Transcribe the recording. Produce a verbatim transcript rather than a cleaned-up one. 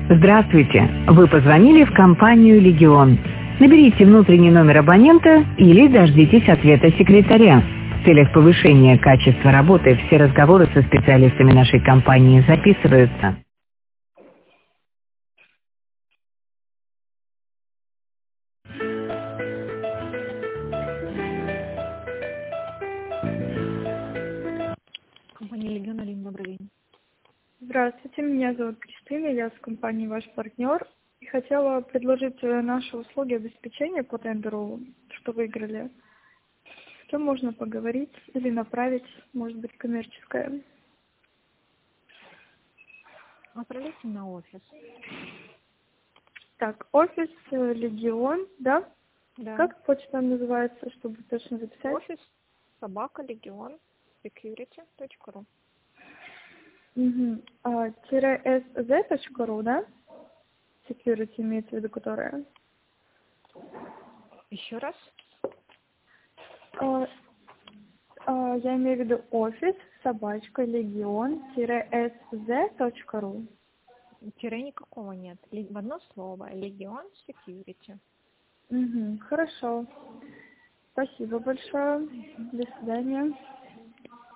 Здравствуйте! Вы позвонили в компанию «Легион». Наберите внутренний номер абонента или дождитесь ответа секретаря. В целях повышения качества работы все разговоры со специалистами нашей компании записываются. Компания «Легион», Алина, добрый день. Здравствуйте, меня зовут Кристина, я с компанией «Ваш партнер». И хотела предложить э, наши услуги обеспечения по тендеру, что выиграли. С кем можно поговорить или направить, может быть, коммерческое. Отправляйте на офис. Так, офис э, «Легион», да? Да. Как почта называется, чтобы точно записать? Офис собака легион секьюрити точка ру. Угу. А, тире эс зэ точка ру, да? Security имеется в виду, которая. Еще раз. А, а, я имею в виду офис собачка легион эс зэ точка ру. Тире никакого нет. Ли- В одно слово. Легион секьюрити. Угу, хорошо. Спасибо большое. До свидания.